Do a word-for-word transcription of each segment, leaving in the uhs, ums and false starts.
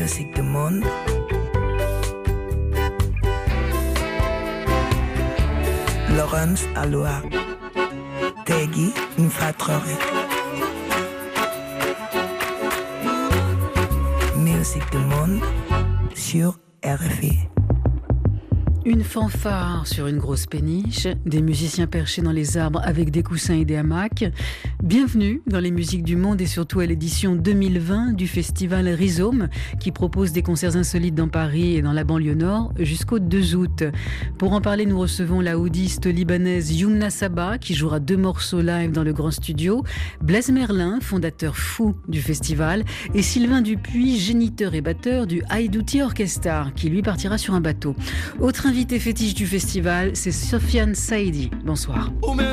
Musique du monde. Laurence Aloha. Tegui Nfatrori. Musique du monde sur R F I. Une fanfare sur une grosse péniche, des musiciens perchés dans les arbres avec des coussins et des hamacs. Bienvenue dans les musiques du monde et surtout à l'édition deux mille vingt du festival Rhizome qui propose des concerts insolites dans Paris et dans la banlieue nord jusqu'au deux août. Pour en parler, nous recevons la oudiste libanaise Youmna Saba qui jouera deux morceaux live dans le grand studio, Blaise Merlin, fondateur fou du festival, et Sylvain Dupuis, géniteur et batteur du Haïdouti Orchestra qui lui partira sur un bateau. Autre invité fétiche du festival, c'est Sofiane Saïdi. Bonsoir.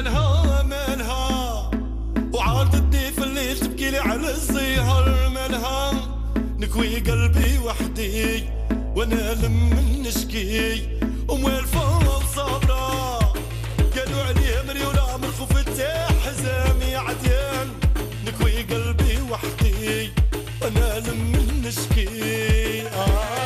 وعارضتني في الليل تبكيلي على السهر منها نكوي قلبي وحدي وانا لم نشكي وموالفة وصابرة قالوا عليه مريولة من خوف التحزامي عديان نكوي قلبي وحدي وانا لم نشكي آه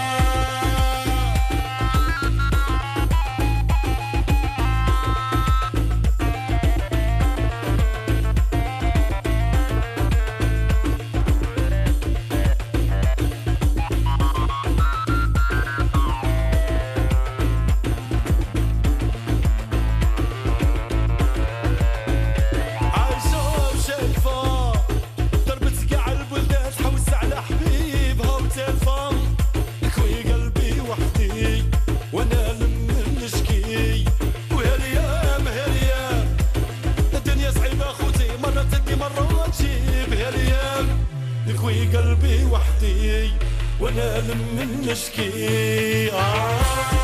قلبي وحدي وانا لمن نشكي آه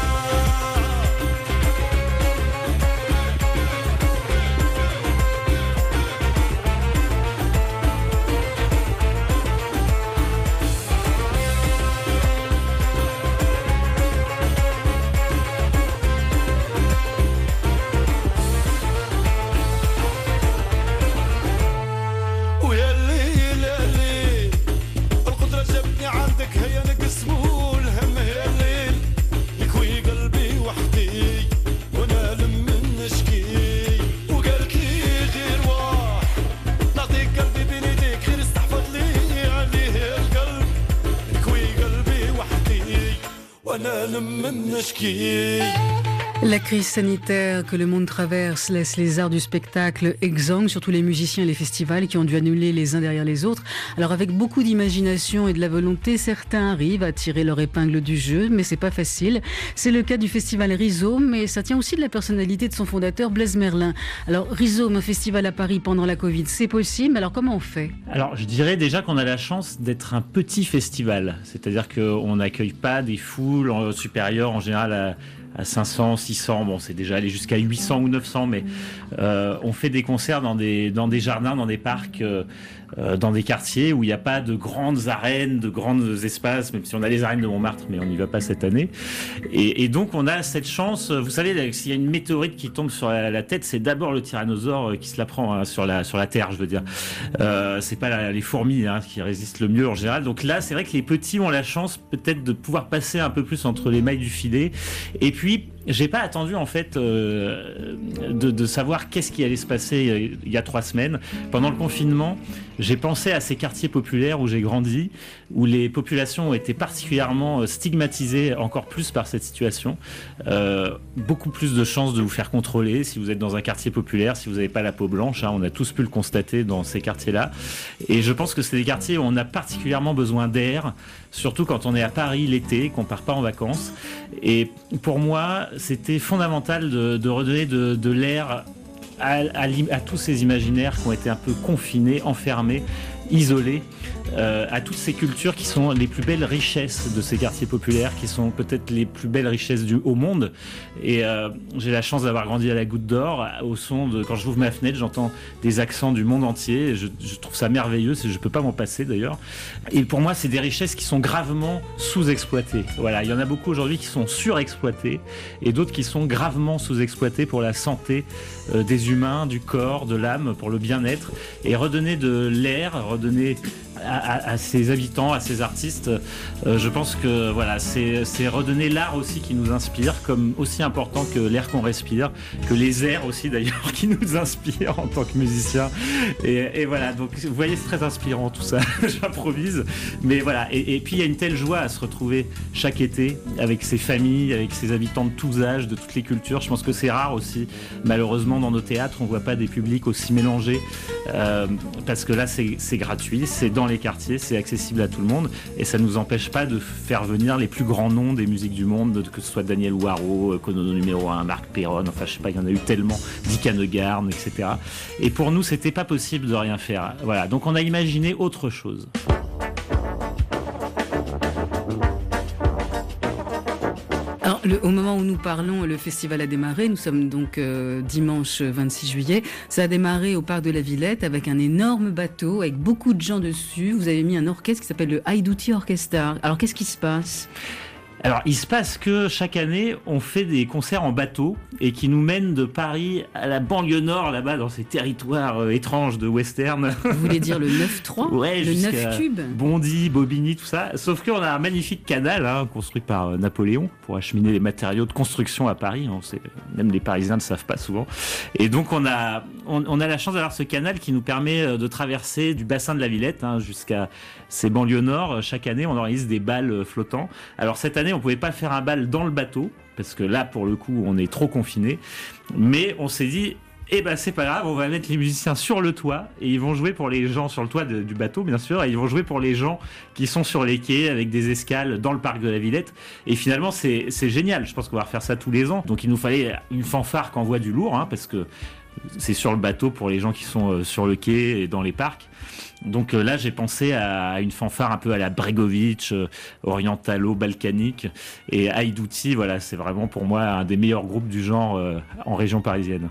La crise sanitaire que le monde traverse laisse les arts du spectacle exsangues, surtout les musiciens et les festivals qui ont dû annuler les uns derrière les autres. Alors avec beaucoup d'imagination et de la volonté, certains arrivent à tirer leur épingle du jeu, mais c'est pas facile. C'est le cas du festival Rhizome, mais ça tient aussi de la personnalité de son fondateur Blaise Merlin. Alors Rhizome, un festival à Paris pendant la Covid, c'est possible, alors comment on fait ? Alors je dirais déjà qu'on a la chance d'être un petit festival, c'est-à-dire qu'on n'accueille pas des foules supérieures en général à à cinq cents, six cents, bon c'est déjà allé jusqu'à huit cents ou neuf cents, mais euh, on fait des concerts dans des, dans des jardins, dans des parcs, euh, euh, dans des quartiers où il n'y a pas de grandes arènes, de grands espaces, même si on a les arènes de Montmartre, mais on n'y va pas cette année. Et, et donc on a cette chance, vous savez, s'il y a une météorite qui tombe sur la, la tête, c'est d'abord le tyrannosaure qui se la prend hein, sur, la, sur la terre, je veux dire. Euh, c'est pas la, les fourmis hein, qui résistent le mieux en général. Donc là, c'est vrai que les petits ont la chance peut-être de pouvoir passer un peu plus entre les mailles du filet. Et puis Puis, j'ai pas attendu en fait euh, de, de savoir qu'est-ce qui allait se passer euh, il y a trois semaines. Pendant le confinement, j'ai pensé à ces quartiers populaires où j'ai grandi, où les populations ont été particulièrement stigmatisées encore plus par cette situation. Euh, beaucoup plus de chances de vous faire contrôler si vous êtes dans un quartier populaire, si vous n'avez pas la peau blanche. Hein, on a tous pu le constater dans ces quartiers-là. Et je pense que c'est des quartiers où on a particulièrement besoin d'air, surtout quand on est à Paris l'été, qu'on part pas en vacances. Et pour moi, c'était fondamental de, de redonner de, de l'air à, à, à tous ces imaginaires qui ont été un peu confinés, enfermés, isolés, euh, à toutes ces cultures qui sont les plus belles richesses de ces quartiers populaires, qui sont peut-être les plus belles richesses du, au monde. Et euh, j'ai la chance d'avoir grandi à la Goutte d'Or, au son de, quand j'ouvre ma fenêtre, j'entends des accents du monde entier. Je, je trouve ça merveilleux, je ne peux pas m'en passer d'ailleurs. Et pour moi, c'est des richesses qui sont gravement sous-exploitées. Voilà, il y en a beaucoup aujourd'hui qui sont surexploitées et d'autres qui sont gravement sous-exploitées pour la santé euh, des humains, du corps, de l'âme, pour le bien-être. Et redonner de l'air, redonner à, à ses habitants, à ses artistes. Euh, je pense que voilà, c'est, c'est redonner l'art aussi qui nous inspire, comme aussi important que l'air qu'on respire, que les airs aussi d'ailleurs qui nous inspirent en tant que musicien. Et, et voilà, donc vous voyez, c'est très inspirant tout ça. J'improvise, mais voilà. Et, et puis il y a une telle joie à se retrouver chaque été avec ses familles, avec ses habitants de tous âges, de toutes les cultures. Je pense que c'est rare aussi. Malheureusement, dans nos théâtres, on voit pas des publics aussi mélangés euh, parce que là, c'est, c'est gratuit, c'est dans les quartiers, c'est accessible à tout le monde et ça nous empêche pas de faire venir les plus grands noms des musiques du monde, que ce soit Daniel Waro, Konono numéro un, Marc Perron, enfin je sais pas, il y en a eu tellement, Dick Hanegarn, et cetera. Et pour nous, c'était pas possible de rien faire. Voilà, donc on a imaginé autre chose. Alors, le, au moment où nous parlons, le festival a démarré. Nous sommes donc euh, dimanche vingt-six juillet. Ça a démarré au parc de la Villette avec un énorme bateau, avec beaucoup de gens dessus. Vous avez mis un orchestre qui s'appelle le Haïdouti Orchestra. Alors, qu'est-ce qui se passe ? Alors, il se passe que chaque année, on fait des concerts en bateau et qui nous mènent de Paris à la banlieue nord, là-bas, dans ces territoires euh, étranges de western. Vous voulez dire le neuf trois ? Ouais, le neuf cube ? Bondy, Bobigny, tout ça. Sauf qu'on a un magnifique canal hein, construit par euh, Napoléon pour acheminer les matériaux de construction à Paris. On sait, même les Parisiens ne le savent pas souvent. Et donc, on a, on, on a la chance d'avoir ce canal qui nous permet de traverser du bassin de la Villette hein, jusqu'à ces banlieues nord. Chaque année, on organise des bals flottants. Alors, cette année, on pouvait pas faire un bal dans le bateau parce que là pour le coup on est trop confinés, mais on s'est dit eh ben c'est pas grave, on va mettre les musiciens sur le toit et ils vont jouer pour les gens sur le toit de, du bateau bien sûr, et ils vont jouer pour les gens qui sont sur les quais avec des escales dans le parc de la Villette. Et finalement c'est, c'est génial, je pense qu'on va refaire ça tous les ans. Donc il nous fallait une fanfare qui envoie du lourd hein, parce que c'est sur le bateau pour les gens qui sont sur le quai et dans les parcs. Donc euh, là, j'ai pensé à une fanfare un peu à la Bregovic, euh, orientalo-balkanique. Et Haïdouti, voilà, c'est vraiment pour moi un des meilleurs groupes du genre euh, en région parisienne.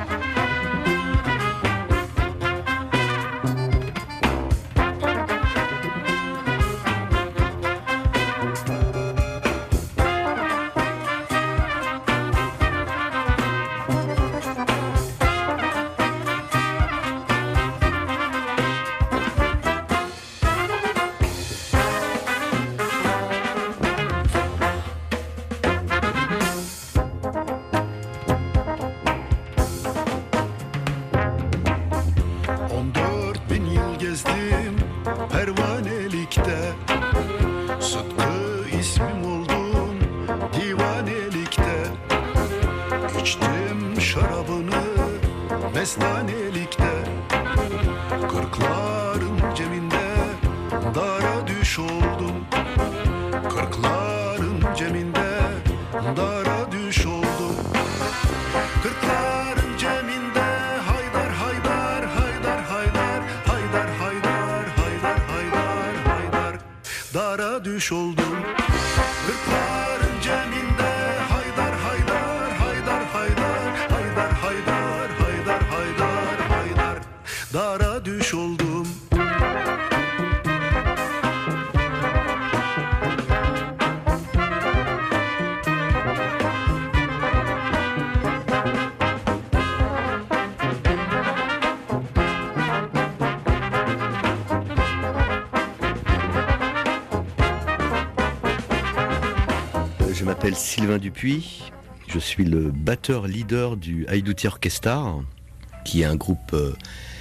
Je m'appelle Sylvain Dupuis, je suis le batteur-leader du Haïdouti Orchestra, qui est un groupe euh,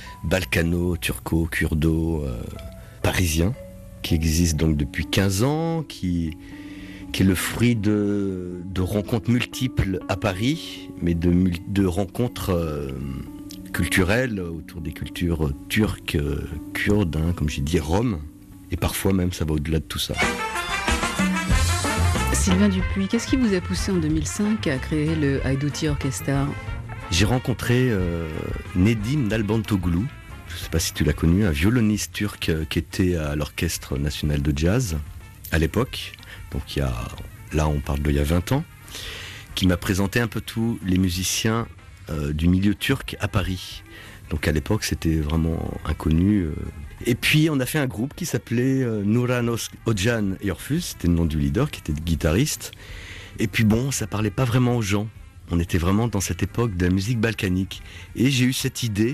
balkano-turco-kurdo euh, parisien, qui existe donc depuis quinze ans, qui, qui est le fruit de, de rencontres multiples à Paris, mais de, de rencontres euh, culturelles autour des cultures turques, euh, kurdes, hein, comme j'ai dit, roms, et parfois même ça va au-delà de tout ça. Sylvain Dupuis, qu'est-ce qui vous a poussé en deux mille cinq à créer le Haïdouti Orchestra ? J'ai rencontré euh, Nedim Nalbantoğlu, je ne sais pas si tu l'as connu, un violoniste turc euh, qui était à l'Orchestre National de Jazz à l'époque, donc il y a, là on parle d'il y a vingt ans, qui m'a présenté un peu tous les musiciens euh, du milieu turc à Paris. Donc à l'époque c'était vraiment inconnu. Euh. Et puis on a fait un groupe qui s'appelait euh, Nuran Ojan Yorfus, c'était le nom du leader qui était le guitariste. Et puis bon, ça parlait pas vraiment aux gens. On était vraiment dans cette époque de la musique balkanique. Et j'ai eu cette idée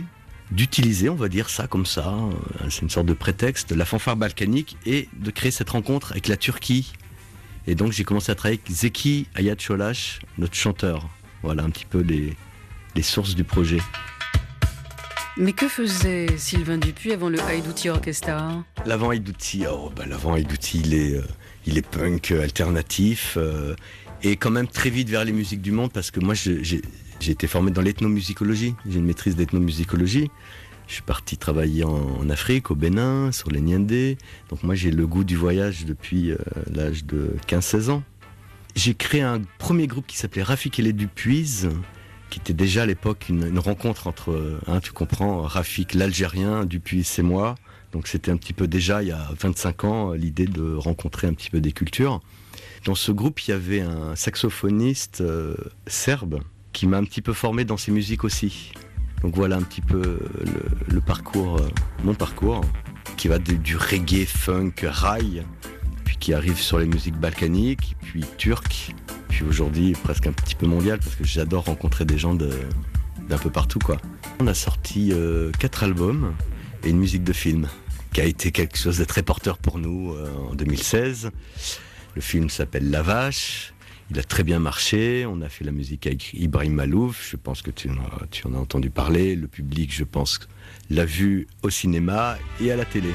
d'utiliser, on va dire ça comme ça, hein, c'est une sorte de prétexte, la fanfare balkanique et de créer cette rencontre avec la Turquie. Et donc j'ai commencé à travailler avec Zeki Ayatollah, notre chanteur. Voilà un petit peu les, les sources du projet. Mais que faisait Sylvain Dupuis avant le Haïdouti Orchestra ? L'avant Haïdouti, oh, bah, l'avant Haïdouti, il est, euh, il est punk euh, alternatif euh, et quand même très vite vers les musiques du monde parce que moi je, j'ai, j'ai été formé dans l'ethnomusicologie, j'ai une maîtrise d'ethnomusicologie. Je suis parti travailler en, en Afrique, au Bénin, sur les Niendé. Donc moi j'ai le goût du voyage depuis euh, l'âge de quinze seize ans. J'ai créé un premier groupe qui s'appelait Rafik et les Dupuis, qui était déjà à l'époque une, une rencontre entre, hein, tu comprends, Rafik l'Algérien, Dupuis et moi. Donc c'était un petit peu déjà, il y a vingt-cinq ans, l'idée de rencontrer un petit peu des cultures. Dans ce groupe, il y avait un saxophoniste euh, serbe qui m'a un petit peu formé dans ses musiques aussi. Donc voilà un petit peu le, le parcours, euh, mon parcours, qui va de, du reggae, funk, raï, puis qui arrive sur les musiques balkaniques, puis turques, puis aujourd'hui presque un petit peu mondial parce que j'adore rencontrer des gens de, d'un peu partout, quoi. On a sorti euh, quatre albums et une musique de film qui a été quelque chose de très porteur pour nous euh, en deux mille seize. Le film s'appelle La Vache. Il a très bien marché, on a fait la musique avec Ibrahim Malouf, je pense que tu en as, tu en as entendu parler, le public, je pense, l'a vu au cinéma et à la télé.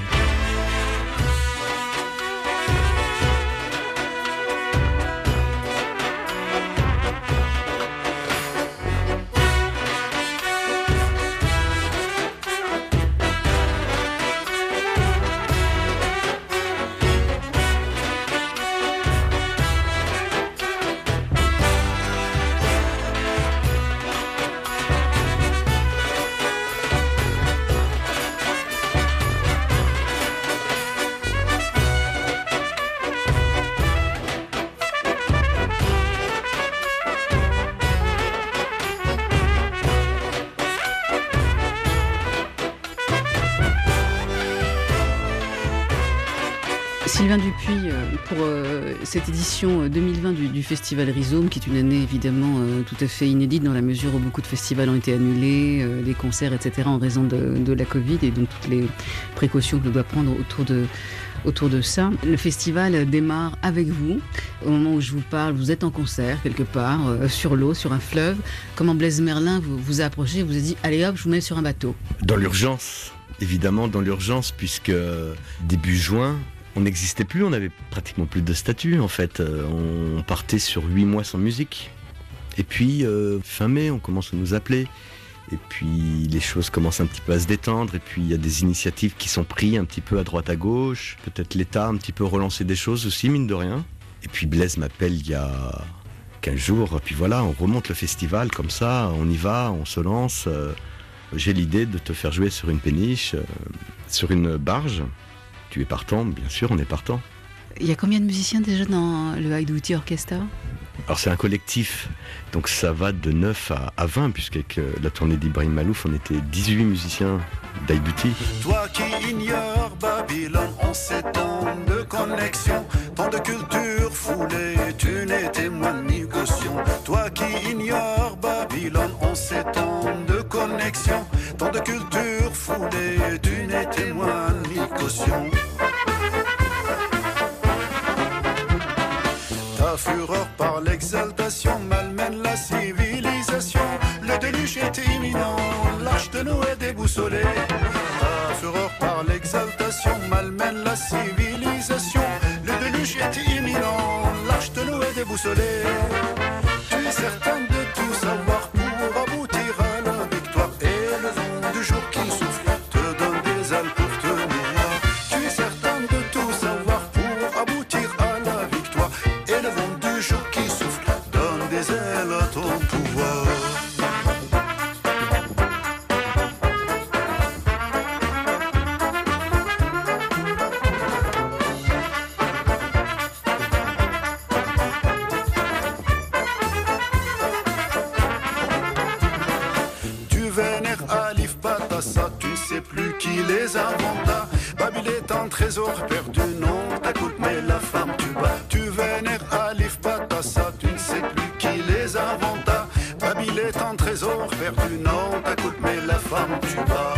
Sylvain Dupuis, pour euh, cette édition deux mille vingt du, du Festival Rhizome, qui est une année évidemment euh, tout à fait inédite dans la mesure où beaucoup de festivals ont été annulés, euh, des concerts, et cetera en raison de, de la Covid et donc toutes les précautions que l'on doit prendre autour de, autour de ça. Le festival démarre avec vous. Au moment où je vous parle, vous êtes en concert quelque part, euh, sur l'eau, sur un fleuve. Comment Blaise Merlin vous, vous a approché et vous a dit « Allez hop, je vous mets sur un bateau ». Dans l'urgence, évidemment dans l'urgence, puisque début juin, on n'existait plus, on n'avait pratiquement plus de statut en fait. On partait sur huit mois sans musique. Et puis, euh, fin mai, on commence à nous appeler. Et puis, les choses commencent un petit peu à se détendre. Et puis, il y a des initiatives qui sont prises un petit peu à droite à gauche. Peut-être l'État a un petit peu relancé des choses aussi, mine de rien. Et puis, Blaise m'appelle il y a quinze jours. Et puis voilà, on remonte le festival comme ça. On y va, on se lance. J'ai l'idée de te faire jouer sur une péniche, sur une barge. Tu es partant, bien sûr, on est partant. Il y a combien de musiciens déjà dans le Haïdouti Orchestra ? Alors c'est un collectif, donc ça va de neuf à, à vingt, puisqu'avec la tournée d'Ibrahim Malouf, on était dix-huit musiciens d'Haïdouti. Toi qui ignores Babylone en sept ans de connexion, tant de culture foulée, tu n'es témoin ni caution. Toi qui ignores Babylone en sept ans de connexion, tant de culture foulée, tu n'es témoin ni caution. Ta fureur par l'exaltation malmène la civilisation. Le déluge est imminent, lâche de nous est déboussolé. Ta fureur par l'exaltation malmène la civilisation. Le déluge est imminent, lâche de nous est déboussolé. Tu es certain de tout savoir pour aboutir à la victoire. Et le vent du jour qui souffle te donne des ailes pour tenir. Tu es certain de tout savoir pour aboutir à la victoire. Et le vent du jour qui souffle donne des ailes à ton pouvoir. Tu vénères Alif Batassa, tu ne sais plus qui les inventa. Babyle est un trésor perdu, non, ta coupe mais la femme tu bats. Tu vénères Alif Batassa, tu ne sais plus qui les inventa. Babyle est un trésor perdu, non, ta coupe mais la femme. femme tu bats.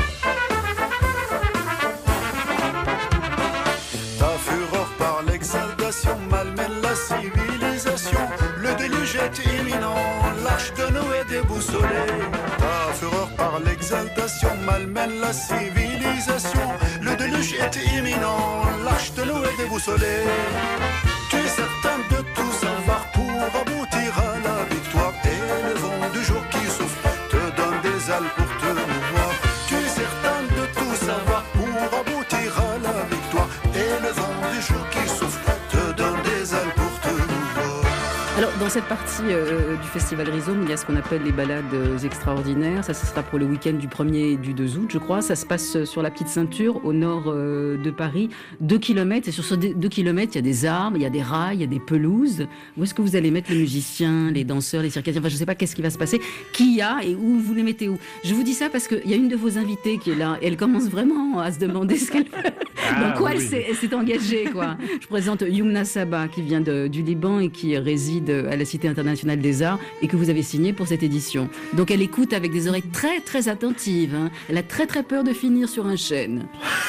Ta fureur par l'exaltation malmène la civilisation. Le déluge est imminent, l'arche de Noé déboussolée. Ta fureur par l'exaltation malmène la civilisation. Le déluge est imminent, l'arche de Noé déboussolée. Tu es certain de tout savoir pour aboutir à la victoire. Et le vent du jour qui souffle te donne des ailes pour te mouvoir. Tu es certain de tout savoir pour aboutir à la victoire. Et le vent du jour qui souffle te donne des ailes pour te mouvoir. Alors, dans cette partie euh, du Festival Rhizome, il y a ce qu'on appelle les balades euh, extraordinaires. Ça, ce sera pour le week-end du premier et du deux août, je crois. Ça se passe sur la Petite Ceinture, au nord euh, de Paris. Deux kilomètres. Et sur ces deux kilomètres, il y a des arbres, il y a des rails, il y a des pelouses. Où est-ce que vous allez mettre les musiciens, les danseurs, les circassiens? Enfin, je ne sais pas qu'est-ce qui va se passer. Qui y a et où vous les mettez où? Je vous dis ça parce qu'il y a une de vos invitées qui est là. Et elle commence vraiment à se demander ce qu'elle fait. Ah, Dans quoi oui. elle s'est, elle s'est engagée, quoi. Je présente Youmna Saba, qui vient de, du Liban et qui réside à la Cité internationale des arts et que vous avez signé pour cette édition. Donc elle écoute avec des oreilles très très attentives. Hein. Elle a très très peur de finir sur un chêne.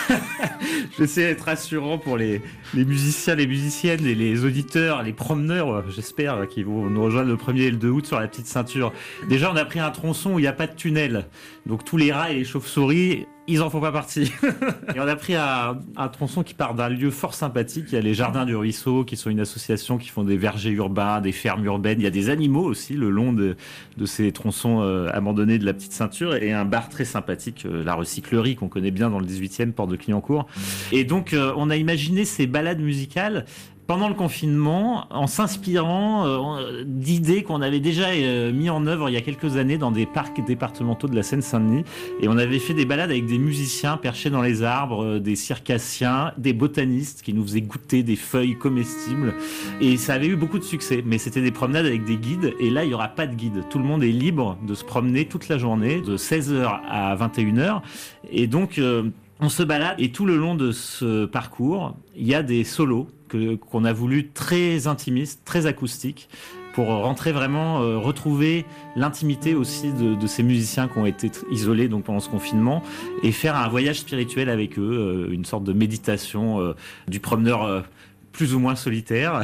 J'essaie d'être rassurant pour les, les musiciens, les musiciennes et les auditeurs, les promeneurs, j'espère, qui vont nous rejoindre le premier et le deux août sur la Petite Ceinture. Déjà, on a pris un tronçon où il n'y a pas de tunnel. Donc tous les rats et les chauves-souris, ils en font pas partie. Et on a pris un, un tronçon qui part d'un lieu fort sympathique. Il y a les Jardins du Ruisseau, qui sont une association qui font des vergers urbains, des fermes urbaines. Il y a des animaux aussi le long de, de ces tronçons euh, abandonnés de la Petite Ceinture. Et un bar très sympathique, euh, la Recyclerie, qu'on connaît bien dans le dix-huitième, porte de Clignancourt. Et donc, euh, on a imaginé ces balades musicales pendant le confinement, en s'inspirant euh, d'idées qu'on avait déjà euh, mis en œuvre il y a quelques années dans des parcs départementaux de la Seine-Saint-Denis. Et on avait fait des balades avec des musiciens perchés dans les arbres, euh, des circassiens, des botanistes qui nous faisaient goûter des feuilles comestibles. Et ça avait eu beaucoup de succès. Mais c'était des promenades avec des guides. Et là, il n'y aura pas de guide. Tout le monde est libre de se promener toute la journée, de seize heures à vingt et une heures. Et donc, euh, on se balade. Et tout le long de ce parcours, il y a des solos que, qu'on a voulu très intimistes, très acoustiques, pour rentrer vraiment, euh, retrouver l'intimité aussi de, de ces musiciens qui ont été t- isolés donc pendant ce confinement, et faire un voyage spirituel avec eux, euh, une sorte de méditation euh, du promeneur euh, plus ou moins solitaire.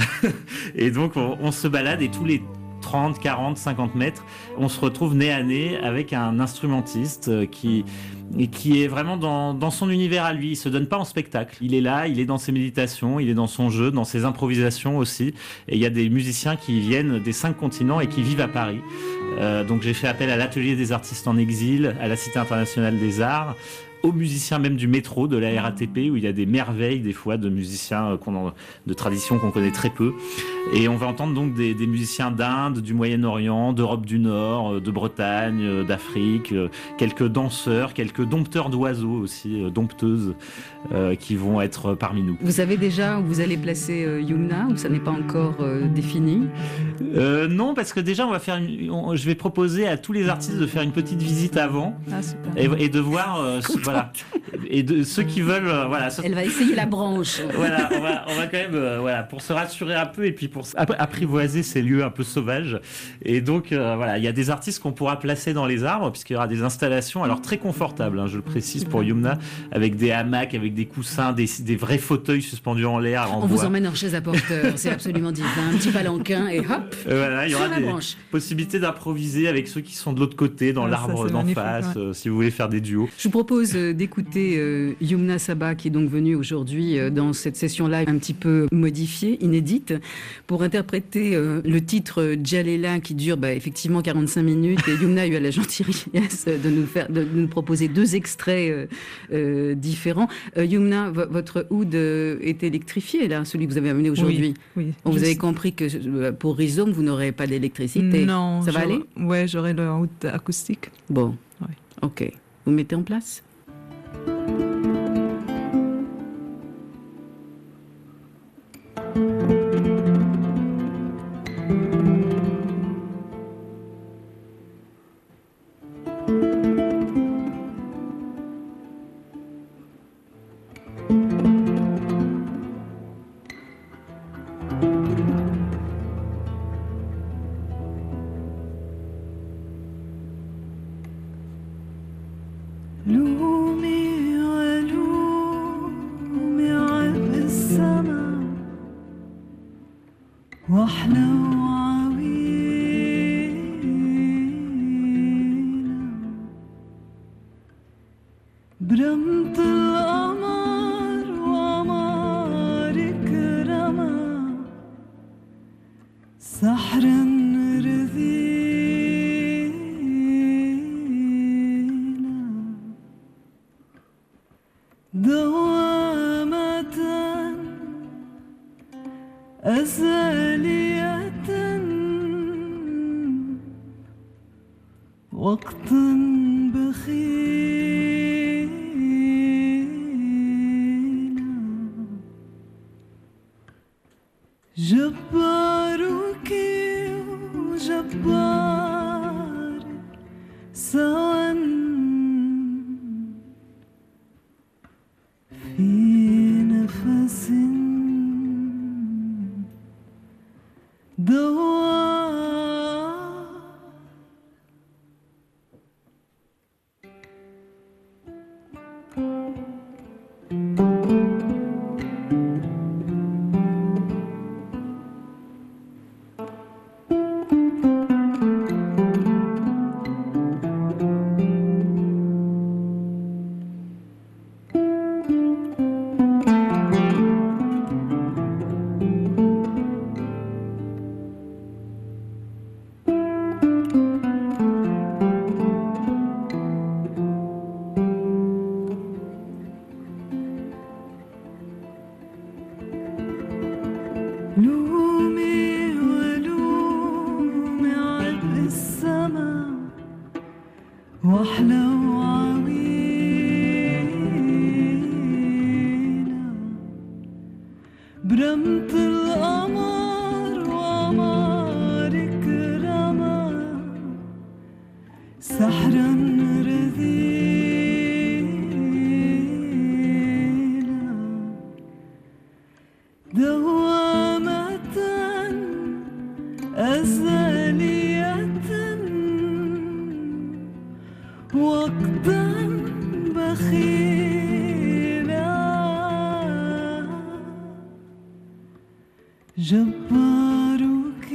Et donc on, on se balade et tous les trente, quarante, cinquante mètres, on se retrouve nez à nez avec un instrumentiste euh, qui... et qui est vraiment dans, dans son univers à lui. Il se donne pas en spectacle. Il est là, il est dans ses méditations, il est dans son jeu, dans ses improvisations aussi. Et il y a des musiciens qui viennent des cinq continents et qui vivent à Paris. Euh, donc j'ai fait appel à l'Atelier des artistes en exil, à la Cité internationale des arts, aux musiciens même du métro, de la R A T P, où il y a des merveilles des fois de musiciens qu'on en, de tradition qu'on connaît très peu. Et on va entendre donc des, des musiciens d'Inde, du Moyen-Orient, d'Europe du Nord, de Bretagne, d'Afrique, quelques danseurs, quelques dompteurs d'oiseaux aussi, dompteuses, euh, qui vont être parmi nous. Vous savez déjà où vous allez placer euh, Youmna, ou ça n'est pas encore euh, défini? euh, Non, parce que déjà on va faire une, on, je vais proposer à tous les artistes de faire une petite visite avant. Ah, super. Et, et de voir euh, ce, voilà, et de ceux qui veulent euh, voilà ce, Elle va essayer la branche. voilà, on va, on va quand même, euh, voilà, pour se rassurer un peu et puis pour apprivoiser ces lieux un peu sauvages. Et donc, euh, voilà, il y a des artistes qu'on pourra placer dans les arbres, puisqu'il y aura des installations, alors très confortables, hein, je le précise pour Youmna, avec des hamacs, avec des coussins, des, des vrais fauteuils suspendus en l'air. En On bois. vous emmène en chaise à porteur, c'est absolument divin. Un petit palanquin et hop, Euh, voilà, il y aura sur la des branche. possibilités d'improviser avec ceux qui sont de l'autre côté, dans Ah, ça, l'arbre c'est d'en magnifique, face, ouais. euh, si vous voulez faire des duos. Je vous propose euh, d'écouter euh, Youmna Saba, qui est donc venue aujourd'hui euh, dans cette session live un petit peu modifiée, inédite, pour interpréter euh, le titre Djalela, qui dure bah, effectivement quarante-cinq minutes. Et Youmna a eu la gentillesse de nous, faire, de nous proposer deux extraits euh, euh, différents. Euh, Youmna, v- votre oud euh, est électrifié, là, celui que vous avez amené aujourd'hui. Oui, oui. Bon, vous Je avez sais- compris que euh, pour Rhizome, vous n'aurez pas d'électricité. Non. Ça va j'aurai- aller? Ouais, j'aurai le oud acoustique. Bon, Ouais. ok. Vous mettez en place? برمت القمر وقمرك رمى سحرا رذيلا دوامة أزالية وقت بخيل جبارك وجبار سوا في نفس دوار لومي ولومي عبء السما واحلى وعويلة برمت القمر وقمرك رمى سحرا رذيلا دوامة أزالية وقتا بخيلا جبارك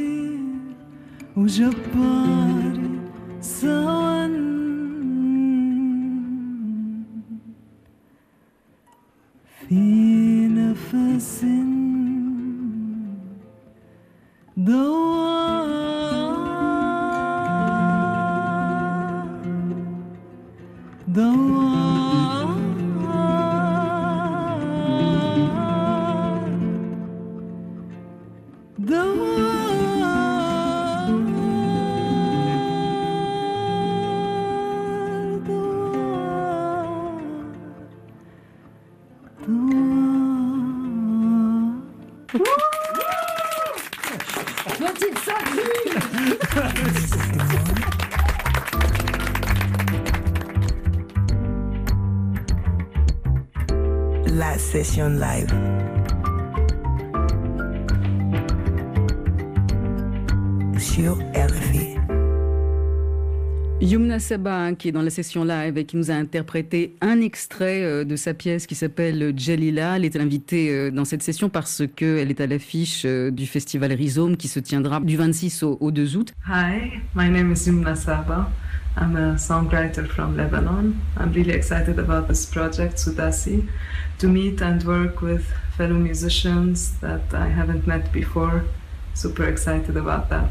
وجباري سوا في نفس دوار دوار دوار Petite sacrée. La session live. Sur R F I. Yumna Saba, qui est dans la session live et qui nous a interprété un extrait de sa pièce qui s'appelle Jalila. Elle est invitée dans cette session parce qu'elle est à l'affiche du festival Rhizome qui se tiendra du vingt-six au deux août. Hi, my name is Yumna Saba. I'm a songwriter from Lebanon. I'm really excited about this project, Sudasi, to meet and work with fellow musicians that I haven't met before. Super excited about that.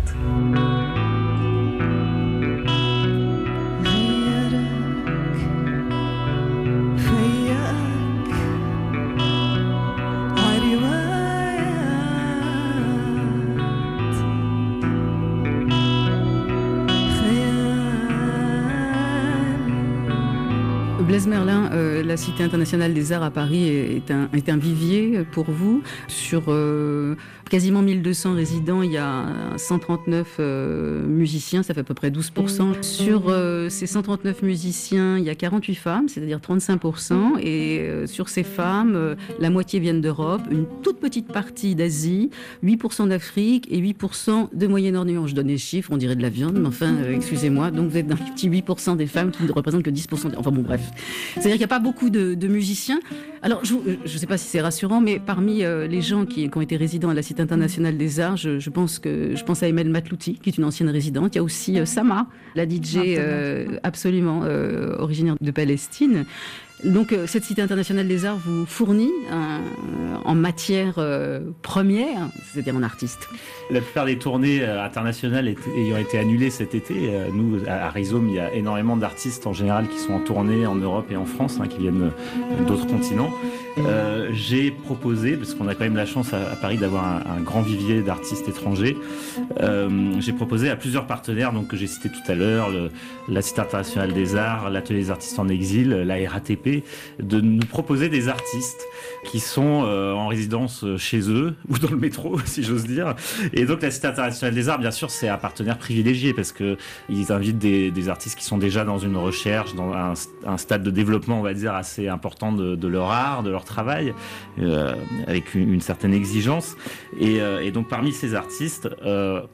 Blaise Merlin, euh, la Cité internationale des arts à Paris est un, est un vivier pour vous. Sur euh, quasiment mille deux cents résidents, il y a cent trente-neuf euh, musiciens, ça fait à peu près douze pour cent. Sur euh, ces cent trente-neuf musiciens, il y a quarante-huit femmes, c'est-à-dire trente-cinq pour cent. Et euh, sur ces femmes, euh, la moitié viennent d'Europe, une toute petite partie d'Asie, huit pour cent d'Afrique et huit pour cent de Moyen-Orient. Je donne les chiffres, on dirait de la viande, mais enfin, euh, excusez-moi. Donc vous êtes dans les petits huit pour cent des femmes qui ne représentent que dix pour cent. Des... Enfin bon, bref. C'est-à-dire qu'il n'y a pas beaucoup beaucoup de, de musiciens. Alors, je ne sais pas si c'est rassurant, mais parmi euh, les gens qui, qui ont été résidents à la Cité internationale des arts, je, je, pense, que, je pense à Emel Matlouti, qui est une ancienne résidente. Il y a aussi euh, Sama, la D J euh, absolument euh, originaire de Palestine. Donc, euh, cette Cité internationale des arts vous fournit un, en matière euh, première, c'est-à-dire en artiste. La plupart des tournées euh, internationales étaient, ayant été annulées cet été, euh, nous, à, à Rhizome, il y a énormément d'artistes en général qui sont en tournée en Europe et en France, hein, qui viennent euh, d'autres continents. Euh, j'ai proposé, parce qu'on a quand même la chance à, à Paris d'avoir un, un grand vivier d'artistes étrangers, euh, j'ai proposé à plusieurs partenaires, donc que j'ai cités tout à l'heure, le, la Cité internationale des arts, l'Atelier des artistes en exil, la R A T P, de nous proposer des artistes qui sont euh, en résidence chez eux ou dans le métro, si j'ose dire. Et donc la Cité internationale des arts, bien sûr, c'est un partenaire privilégié parce que ils invitent des, des artistes qui sont déjà dans une recherche, dans un, un stade de développement, on va dire, assez important de, de leur art, de leur travail, euh, avec une, une certaine exigence. Et, euh, et donc parmi ces artistes, euh,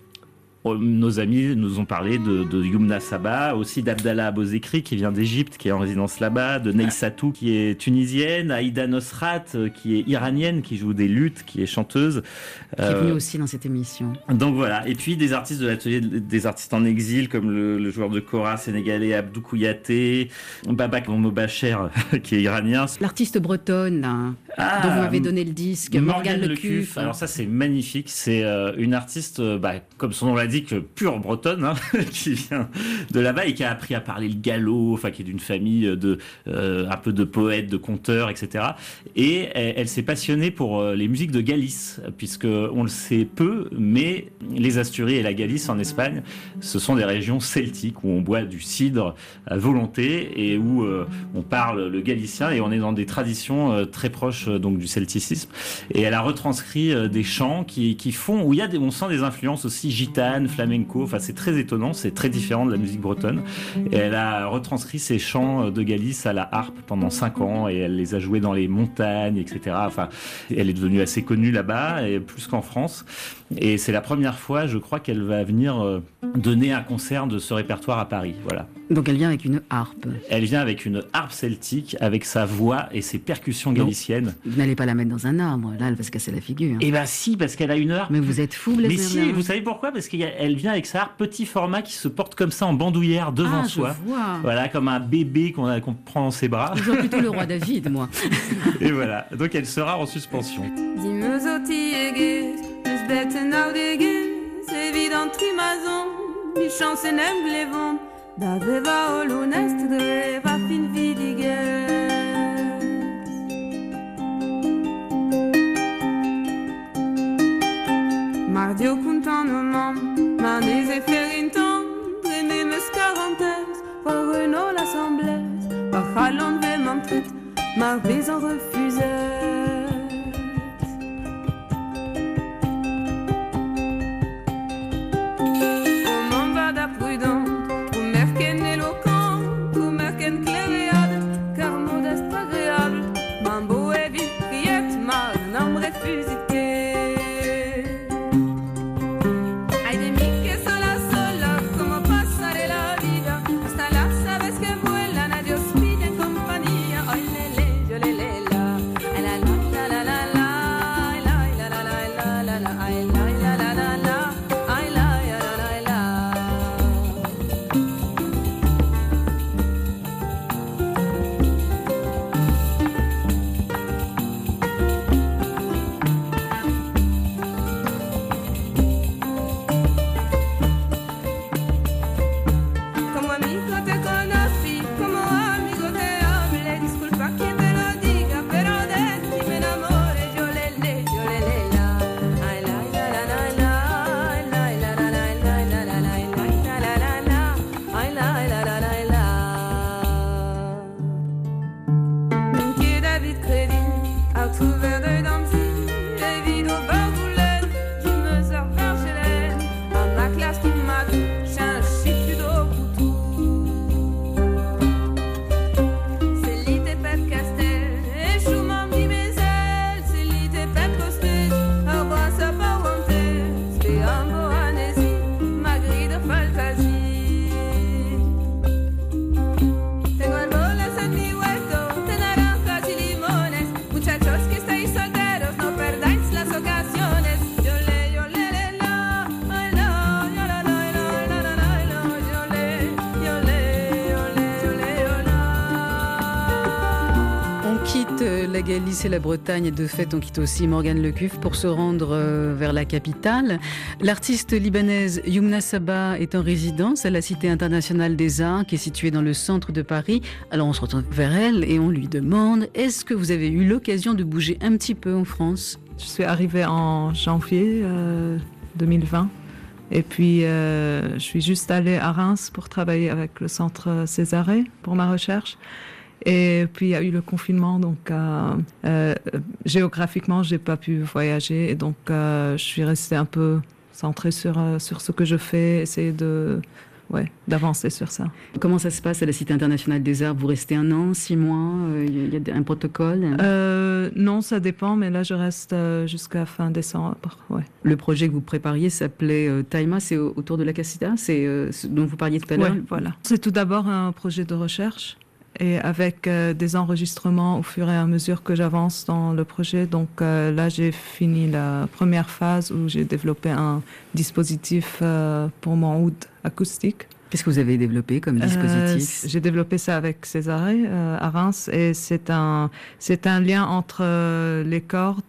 nos amis nous ont parlé de, de Youmna Saba, aussi d'Abdallah Abozekri qui vient d'Égypte, qui est en résidence là-bas, de Neissatou qui est tunisienne, Aïda Nosrat qui est iranienne, qui joue des luths, qui est chanteuse. Qui est venue euh, aussi dans cette émission. Donc voilà, et puis des artistes de l'atelier des artistes en exil comme le, le joueur de kora sénégalais Abdou Kouyaté, Babak Momobacher qui est iranien. L'artiste bretonne hein, ah, dont vous m'avez donné le disque, Morgane Lecuf. Alors ça c'est magnifique, c'est euh, une artiste, bah, comme son nom l'a dit, que pure bretonne, hein, qui vient de là-bas et qui a appris à parler le gallo, enfin qui est d'une famille de euh, un peu de poètes, de conteurs, et cetera. Et elle, elle s'est passionnée pour euh, les musiques de Galice, puisque on le sait peu, mais les Asturies et la Galice en Espagne, ce sont des régions celtiques où on boit du cidre à volonté et où euh, on parle le galicien et on est dans des traditions euh, très proches euh, donc du celticisme. Et elle a retranscrit euh, des chants qui, qui font où il y a des, on sent des influences aussi gitanes, flamenco, enfin c'est très étonnant, c'est très différent de la musique bretonne. Et elle a retranscrit ces chants de Galice à la harpe pendant cinq ans et elle les a joués dans les montagnes, et cetera. Enfin, elle est devenue assez connue là-bas, et plus qu'en France. Et c'est la première fois, je crois, qu'elle va venir donner un concert de ce répertoire à Paris. Voilà. Donc elle vient avec une harpe. Elle vient avec une harpe celtique, avec sa voix et ses percussions galiciennes. Donc, vous n'allez pas la mettre dans un arbre, là elle va se casser la figure. Eh bien si, parce qu'elle a une harpe. Mais vous êtes fou, Blaise. Mais si, vous savez pourquoi ? Parce qu'elle vient avec sa harpe petit format qui se porte comme ça en bandoulière devant ah, soi. Je vois. Voilà, comme un bébé qu'on, a, qu'on prend dans ses bras. Je vois plutôt le roi David, moi. Et voilà, donc elle sera en suspension. D'aveva l'onest greva fin vidiges Mardio contentement manes et ferinton Drené mes quarantaines Par Renault l'assemblée Par Halon ve m'entrit Mar maison refusée Galice et la Bretagne. De fait, on quitte aussi Morgane Lecuf pour se rendre euh, vers la capitale. L'artiste libanaise Youmna Saba est en résidence à la Cité internationale des arts qui est située dans le centre de Paris. Alors on se retourne vers elle et on lui demande, est-ce que vous avez eu l'occasion de bouger un petit peu en France ? Je suis arrivée en janvier euh, deux mille vingt. Et puis, euh, je suis juste allée à Reims pour travailler avec le Centre Césarée pour ma recherche. Et puis, il y a eu le confinement, donc euh, euh, géographiquement, je n'ai pas pu voyager. Et donc, euh, je suis restée un peu centrée sur, euh, sur ce que je fais, essayer de, ouais, d'avancer sur ça. Comment ça se passe à la Cité internationale des arts ? Vous restez un an, six mois ? Il y a un protocole ? euh, Non, ça dépend, mais là, je reste euh, jusqu'à fin décembre. Ouais. Le projet que vous prépariez s'appelait euh, Taïma, c'est autour de la Casita, c'est euh, ce dont vous parliez tout à l'heure ? Ouais, voilà. C'est tout d'abord un projet de recherche. Et avec euh, des enregistrements au fur et à mesure que j'avance dans le projet. Donc euh, là, j'ai fini la première phase où j'ai développé un dispositif euh, pour mon oud acoustique. Qu'est-ce que vous avez développé comme dispositif ? euh, J'ai développé ça avec Césarée euh, à Reims. Et c'est un, c'est un lien entre euh, les cordes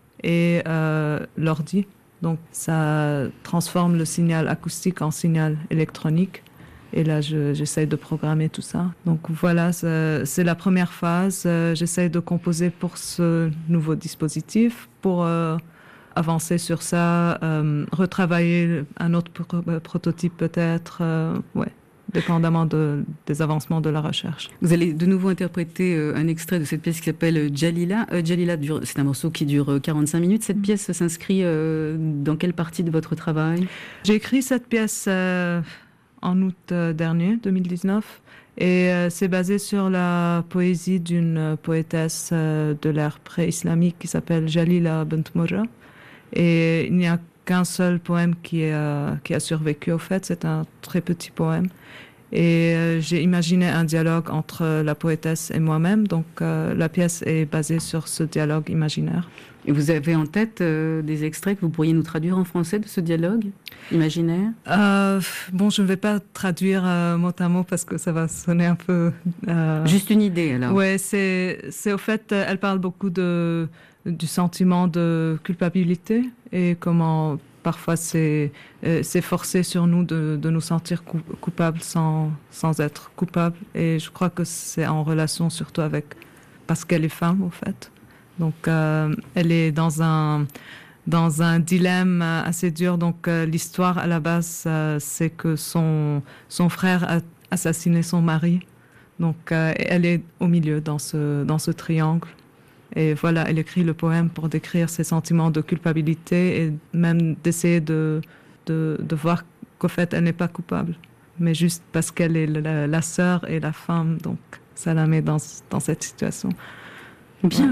et euh, l'ordi. Donc ça transforme le signal acoustique en signal électronique. Et là, je, j'essaie de programmer tout ça. Donc voilà, c'est, c'est la première phase. Euh, j'essaie de composer pour ce nouveau dispositif, pour euh, avancer sur ça, euh, retravailler un autre pro- prototype peut-être, euh, ouais, dépendamment de, des avancements de la recherche. Vous allez de nouveau interpréter euh, un extrait de cette pièce qui s'appelle Djalila. Euh, Djalila, dure, c'est un morceau qui dure quarante-cinq minutes. Cette pièce s'inscrit euh, dans quelle partie de votre travail ? J'ai écrit cette pièce... Euh, en août dernier, deux mille dix-neuf, et euh, c'est basé sur la poésie d'une poétesse euh, de l'ère pré-islamique qui s'appelle Jalila Bint Mourra. Et il n'y a qu'un seul poème qui, est, euh, qui a survécu au fait, c'est un très petit poème. Et euh, j'ai imaginé un dialogue entre la poétesse et moi-même, donc euh, la pièce est basée sur ce dialogue imaginaire. Et vous avez en tête euh, des extraits que vous pourriez nous traduire en français de ce dialogue imaginaire ? euh, Bon, je ne vais pas traduire euh, mot à mot parce que ça va sonner un peu... Euh... Juste une idée, alors. Oui, c'est, c'est au fait, elle parle beaucoup de, du sentiment de culpabilité et comment parfois c'est, euh, c'est forcé sur nous de, de nous sentir coup, coupables sans, sans être coupables. Et je crois que c'est en relation surtout avec... parce qu'elle est femme, au fait. Donc, euh, elle est dans un, dans un dilemme assez dur. Donc, euh, l'histoire, à la base, euh, c'est que son, son frère a assassiné son mari. Donc, euh, elle est au milieu dans ce, dans ce triangle. Et voilà, elle écrit le poème pour décrire ses sentiments de culpabilité et même d'essayer de, de, de voir qu'au fait, elle n'est pas coupable. Mais juste parce qu'elle est la, la sœur et la femme. Donc, ça la met dans, dans cette situation. Bien.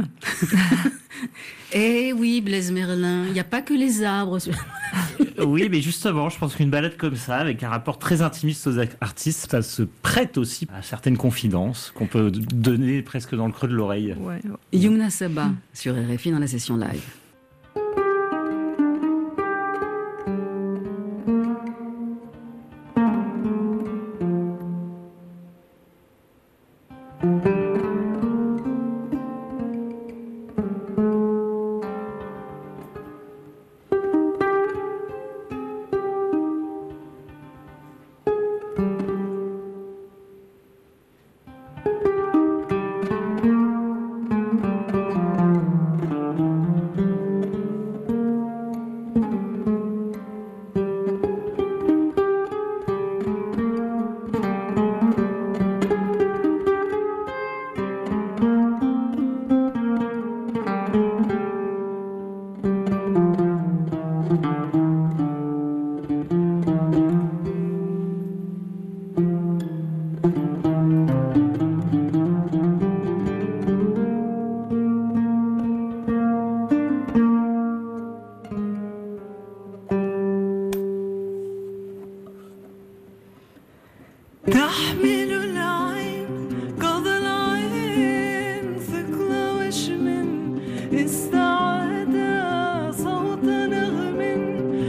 Eh oui, Blaise Merlin, il n'y a pas que les arbres. Oui, mais justement, je pense qu'une balade comme ça, avec un rapport très intimiste aux artistes, ça se prête aussi à certaines confidences qu'on peut donner presque dans le creux de l'oreille. Ouais. Youmna Saba, sur R F I dans la session live. تحمل العين قضى العين ثقل وشم استعاد صوت نغم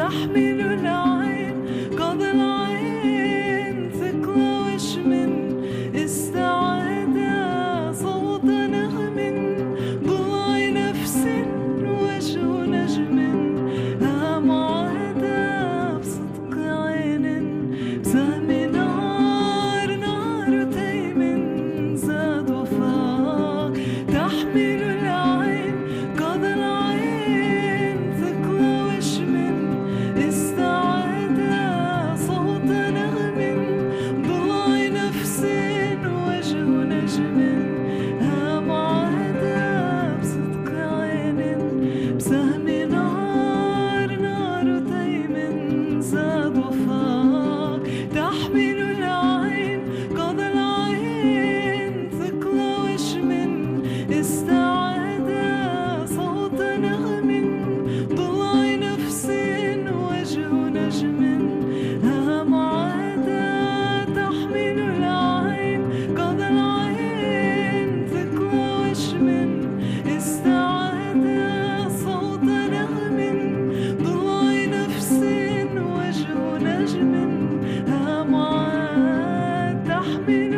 تحمل العين قضى العين ثقل وشمن استعاد صوت نغم ضلع نفس وجه نجم هام عاد بصدق عين بسهم نار نار تيم زاد وفاق تحمل العين قضى العين ثقل وشمن استعاد صوت نغم ضلع نفس وجه نجم هام عاد بصدق عين بسهم نار نار تيم زاد وفاق تحمل العين قضى العين ثقل وشمن استعاد صوت نغم ضلع نفس وجه نجم هام عاد تحمل العين قضى العين ثقل وشمن استعاد صوت نغم ضلع نفس وجه نجم هام عاد تحمل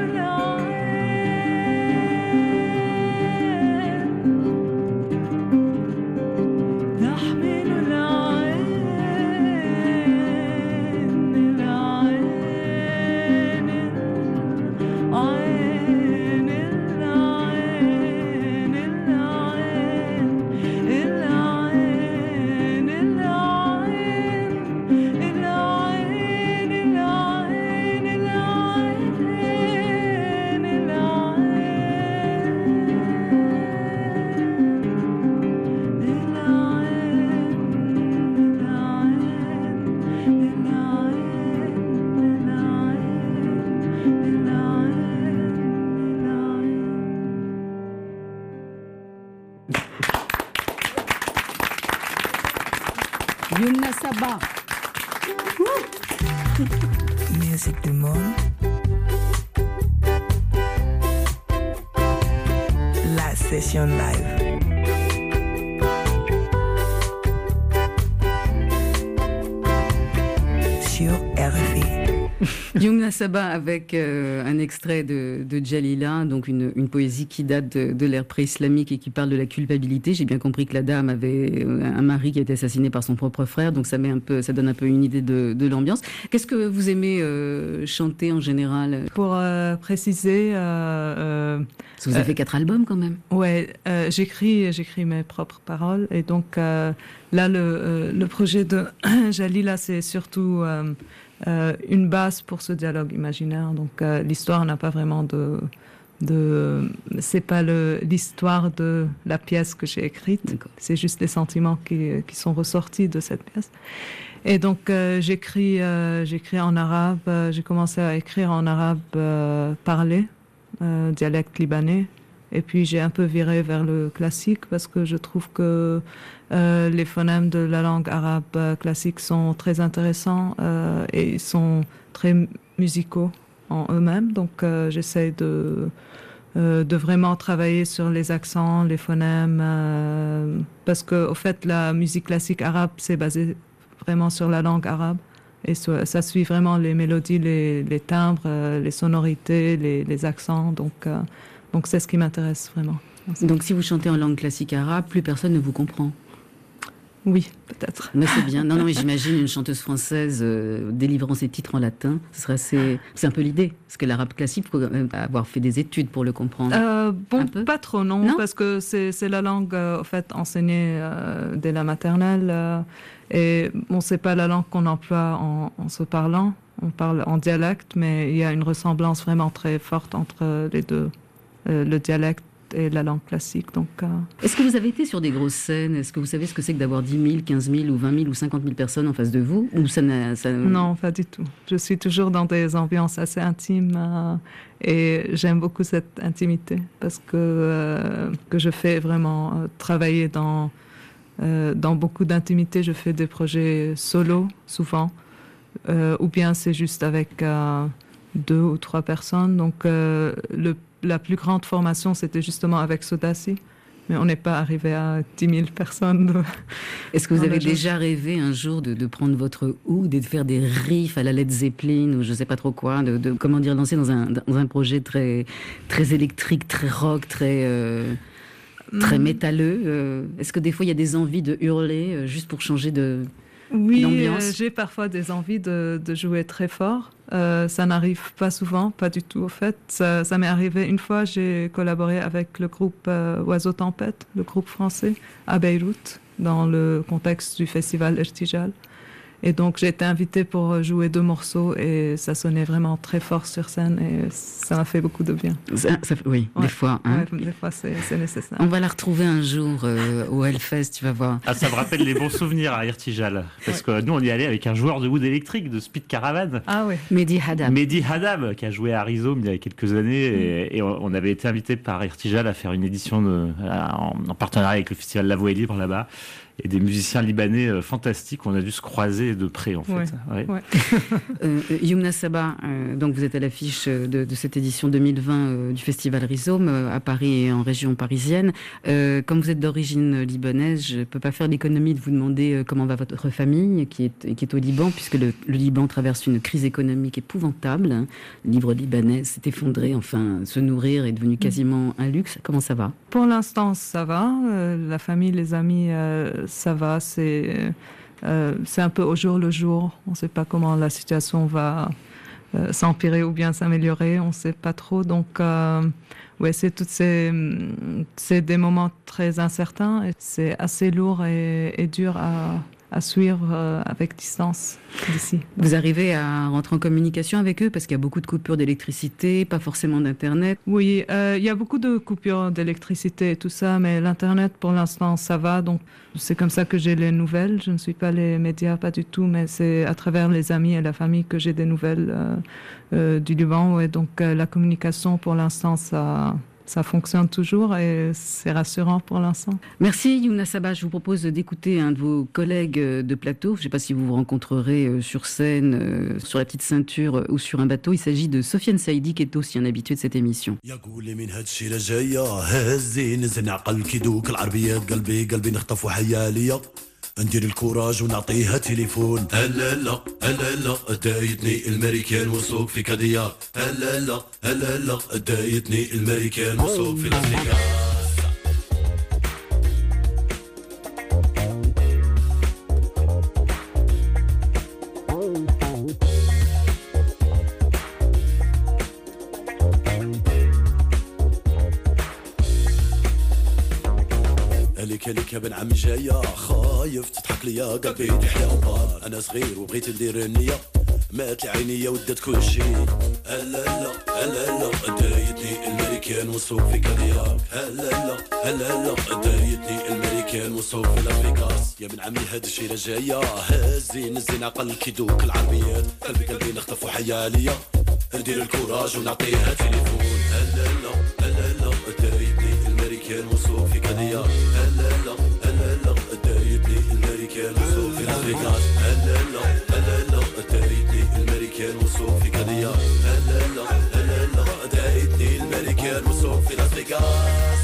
العين تحمل العين العين عين العين العين العين العين العين العين Yumna Saba. Musique du monde. La session live. Sur R F I. Yumna Saba avec euh, un extrait de, de Djalila, donc une, une poésie qui date de, de l'ère pré-islamique et qui parle de la culpabilité. J'ai bien compris que la dame avait un mari qui a été assassiné par son propre frère, donc ça, met un peu, ça donne un peu une idée de, de l'ambiance. Qu'est-ce que vous aimez euh, chanter en général? Pour euh, préciser... Euh, euh, Parce que vous avez fait quatre albums quand même. Ouais, euh, j'écris, j'écris mes propres paroles et donc euh, là le, euh, le projet de Djalila c'est surtout euh, euh, une base pour ce dialogue imaginaire. Donc euh, l'histoire n'a pas vraiment de, de c'est pas le, l'histoire de la pièce que j'ai écrite. D'accord. C'est juste les sentiments qui, qui sont ressortis de cette pièce. Et donc euh, j'écris, euh, j'écris en arabe. Euh, j'ai commencé à écrire en arabe euh, parlé. Euh, dialecte libanais, et puis j'ai un peu viré vers le classique parce que je trouve que euh, les phonèmes de la langue arabe euh, classique sont très intéressants euh, et ils sont très musicaux en eux-mêmes, donc euh, j'essaie de, euh, de vraiment travailler sur les accents, les phonèmes, euh, parce que au fait la musique classique arabe c'est basé vraiment sur la langue arabe. Et ça suit vraiment les mélodies, les, les timbres, euh, les sonorités, les, les accents. Donc, euh, donc c'est ce qui m'intéresse vraiment. Donc si vous chantez en langue classique arabe, plus personne ne vous comprend. Oui, peut-être. Mais c'est bien. Non, non, mais j'imagine une chanteuse française euh, délivrant ses titres en latin. Ce serait assez... C'est un peu l'idée. Parce que l'arabe classique, il faut quand même avoir fait des études pour le comprendre. Euh, bon, pas trop, non, non. Parce que c'est, c'est la langue, euh, en fait, enseignée euh, dès la maternelle. Euh, et bon, c'est pas la langue qu'on emploie en, en se parlant. On parle en dialecte, mais il y a une ressemblance vraiment très forte entre les deux. Euh, le dialecte et la langue classique. Donc, euh... Est-ce que vous avez été sur des grosses scènes? Est-ce que vous savez ce que c'est que d'avoir dix mille, quinze mille ou vingt mille ou cinquante mille personnes en face de vous? Ou ça n'a, ça... Non, pas du tout. Je suis toujours dans des ambiances assez intimes euh, et j'aime beaucoup cette intimité parce que, euh, que je fais vraiment euh, travailler dans, euh, dans beaucoup d'intimité. Je fais des projets solo, souvent, euh, ou bien c'est juste avec euh, deux ou trois personnes. Donc, euh, le la plus grande formation, c'était justement avec Sodassi. mais on n'est pas arrivé à dix mille personnes. De... Est-ce que vous avez déjà rêvé un jour de, de prendre votre oud et de faire des riffs à la Led Zeppelin ou je ne sais pas trop quoi, de, de comment dire, lancer dans un, dans un projet très, très électrique, très rock, très, euh, très métalleux euh, Est-ce que des fois il y a des envies de hurler euh, juste pour changer de... Oui, euh, j'ai parfois des envies de, de jouer très fort. Euh, ça n'arrive pas souvent, pas du tout au fait. Ça, ça m'est arrivé une fois, j'ai collaboré avec le groupe euh, Oiseau Tempête, le groupe français, à Beyrouth, dans le contexte du festival Irtijal. Et donc j'ai été invitée pour jouer deux morceaux et ça sonnait vraiment très fort sur scène et ça m'a fait beaucoup de bien. Ça, ça, oui, ouais. des fois. Hein. Ouais, des fois c'est, c'est nécessaire. On va la retrouver un jour euh, au Hellfest, tu vas voir. Ah, ça me rappelle les bons souvenirs à Irtijal. Parce ouais. que nous on y allait avec un joueur de oud électrique de Speed Caravan. Ah oui. Mehdi Haddad. Mehdi Haddad qui a joué à Rhizome il y a quelques années mm. et, et on avait été invité par Irtijal à faire une édition de, en, en partenariat avec le festival La Voix est libre là-bas. Et des musiciens libanais euh, fantastiques, on a dû se croiser de près en fait. Ouais, ouais. Ouais. euh, Youmna Saba, euh, donc vous êtes à l'affiche de, de cette édition deux mille vingt euh, du Festival Rhizome euh, à Paris et en région parisienne. Euh, comme vous êtes d'origine libanaise, je ne peux pas faire l'économie de vous demander euh, comment va votre famille qui est, qui est au Liban, puisque le, le Liban traverse une crise économique épouvantable. Hein. Le livre libanais s'est effondré, enfin se nourrir est devenu quasiment un luxe. Comment ça va ? Pour l'instant, ça va. Euh, la famille, les amis... Euh... ça va, c'est, euh, c'est un peu au jour le jour. On ne sait pas comment la situation va euh, s'empirer ou bien s'améliorer, on ne sait pas trop. Donc, euh, ouais, c'est toutes ces, c'est des moments très incertains. Et c'est assez lourd et, et dur à, à suivre euh, avec distance d'ici. Vous arrivez à rentrer en communication avec eux parce qu'il y a beaucoup de coupures d'électricité, pas forcément d'internet. Oui, euh, il y a beaucoup de coupures d'électricité et tout ça, mais l'internet pour l'instant ça va. Donc c'est comme ça que j'ai les nouvelles. Je ne suis pas les médias, pas du tout, mais c'est à travers les amis et la famille que j'ai des nouvelles euh, euh, du Liban. Et donc euh, la communication pour l'instant ça. Ça fonctionne toujours et c'est rassurant pour l'instant. Merci Youmna Saba. Je vous propose d'écouter un de vos collègues de plateau. Je ne sais pas si vous vous rencontrerez sur scène, sur la petite ceinture ou sur un bateau. Il s'agit de Sofiane Saïdi qui est aussi un habitué de cette émission. ندير الكوراج ونعطيها تليفون هلا لا هلا لا دايتني الامريكان وسوق في كادياك هلا لا هلا لا دايتني الامريكان وسوق في لاسفيغاس عليك عليك يا بن عمي جاية خايف تضحك ليا قلبي يحلى وبار أنا صغير وبغيت ندير النية مات لي عينيا ودات كل شي هلا لا هلا لا دايتني الامريكان والسوق في كادياك هلا لا هلا لا دايتني الامريكان والسوق في لافيغاس يا بن عمي هاد الشي لا جاية هازين الزين عقل كيدوك العربيات قلبي قلبي نخطف وحيا ليا ندير الكوراج ونعطيها تليفون هلا لا هلا لا دايتني الامريكان والسوق في كادياك هلا لا هلا لا دايتني الامريكان والسوق في لافيغاس هلا لا هلا لا دايتني الامريكان والسوق في كادياك هلا لا هلا لا دايتني الامريكان والسوق في لافيغاس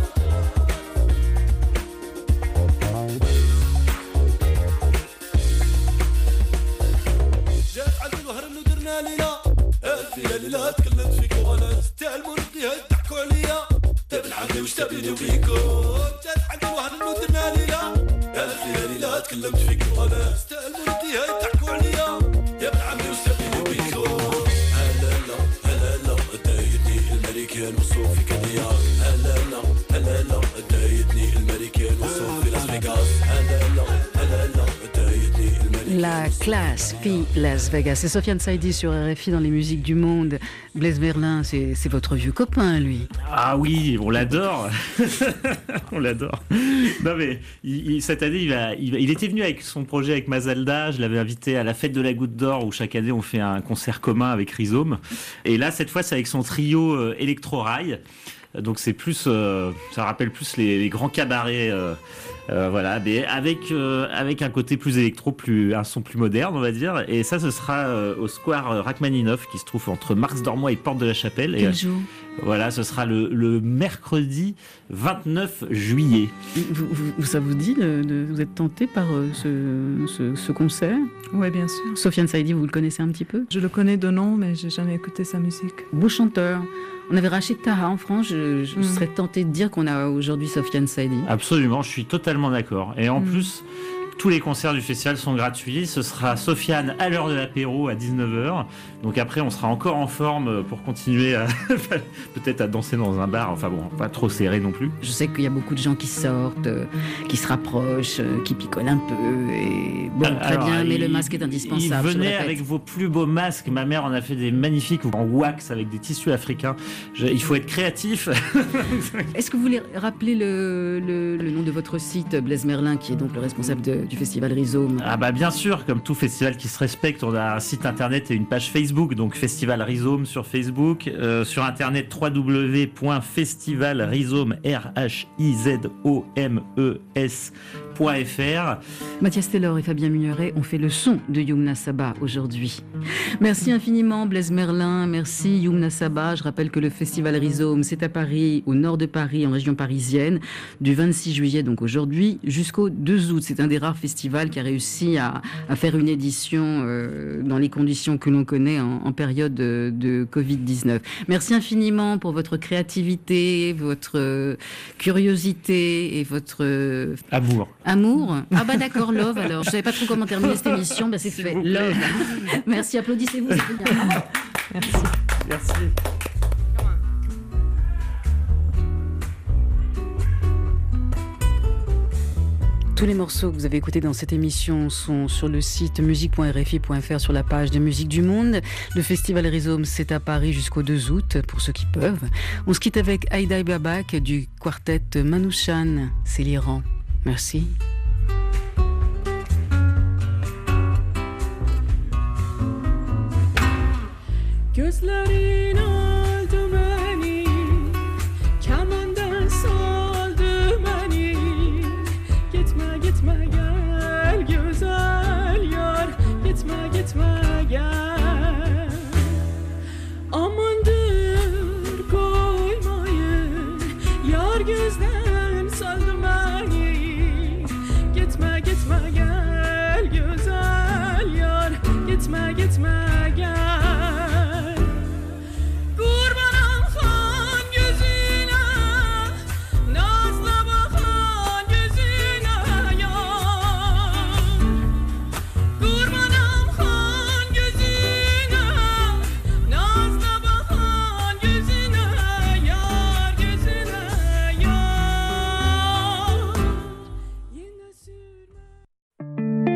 جات عند الوهران ودرنا ليله الفيلا ليله تكلمت فيك وغلات تاع المرقي ضحكوا عليا تبن عمي وش تبيني وبيكو جات عند الوهران ودرنا ليله الفيلا ليله تكلمت فيك وغلات تاع المرقي ضحكوا عليا يا ابن عمي وش تبيني وبيكو هلا لا هلا لا دايتني الامريكان والسوق في كادياك هلا لا هلا لا دايتني الامريكان والسوق في لاسفيغاس هلا لا هلا لا دايتني La classe P Las Vegas. C'est Sofiane Saïdi sur R F I dans les musiques du monde. Blaise Merlin, c'est, c'est votre vieux copain, lui. Ah oui, on l'adore. On l'adore. Non mais il, il, cette année, il, a, il, il était venu avec son projet avec Mazalda. Je l'avais invité à la fête de la Goutte d'Or où chaque année on fait un concert commun avec Rhizome. Et là, cette fois, c'est avec son trio euh, Electro Rail. Donc c'est plus, euh, ça rappelle plus les, les grands cabarets. Euh, Euh, voilà, mais avec euh, avec un côté plus électro, plus un son plus moderne, on va dire. Et ça, ce sera euh, au Square Rachmaninoff, qui se trouve entre Marx-Dormois et Porte de la Chapelle. Quel et, jour ? Voilà, ce sera le, le mercredi vingt-neuf juillet. Vous, vous, ça vous dit de, de vous êtes tenté par euh, ce, ce, ce concert ? Oui, bien sûr. Sofiane Saïdi, vous le connaissez un petit peu ? Je le connais de nom, mais j'ai jamais écouté sa musique. Beau chanteur. On avait Rachid Taha en France. Je, je Mm. serais tentée de dire qu'on a aujourd'hui Sofiane Saïdi. Absolument, je suis totalement d'accord. Et en Mm. plus, tous les concerts du festival sont gratuits. Ce sera Sofiane à l'heure de l'apéro à dix-neuf heures. Donc après, on sera encore en forme pour continuer à peut-être à danser dans un bar. Enfin bon, pas trop serré non plus. Je sais qu'il y a beaucoup de gens qui sortent, euh, qui se rapprochent, euh, qui picolent un peu. Et bon, très Alors, bien, mais il- le masque est indispensable. Il je le venait répète. avec vos plus beaux masques. Ma mère en a fait des magnifiques en wax avec des tissus africains. Je- il faut être créatif. Est-ce que vous voulez rappeler le, le, le nom de votre site, Blaise Merlin, qui est donc le responsable de- du festival Rhizome ? Ah bah bien sûr, comme tout festival qui se respecte, on a un site internet et une page Facebook, donc Festival Rhizome sur Facebook, euh, sur internet w w w point festival rhizome r h i z o m e s point f r. Mathias Taylor et Fabien Mugneret ont fait le son de Youmna Saba aujourd'hui. Merci infiniment Blaise Merlin, merci Youmna Saba. Je rappelle que le festival Rhizome, c'est à Paris, au nord de Paris, en région parisienne, du vingt-six juillet, donc aujourd'hui, jusqu'au deux août. C'est un des rares festivals qui a réussi à, à faire une édition euh, dans les conditions que l'on connaît en, en période de, de covid dix-neuf. Merci infiniment pour votre créativité, votre euh, curiosité et votre... euh, Amour. Amour. Ah bah d'accord, love alors. Je savais pas trop comment terminer cette émission, bah c'est S'il fait. vous plaît. Love. Merci, applaudissez-vous, c'est bien. Merci. Merci. Tous les morceaux que vous avez écoutés dans cette émission sont sur le site musique point r f i point f r sur la page des musiques du monde. Le festival Rhizome, c'est à Paris jusqu'au deux août, pour ceux qui peuvent. On se quitte avec Aïda Babak du quartet Manouchan. C'est l'Iran. Merci. Gözlerin aldı beni, kemandan saldı beni. Gitme gitme gel güzel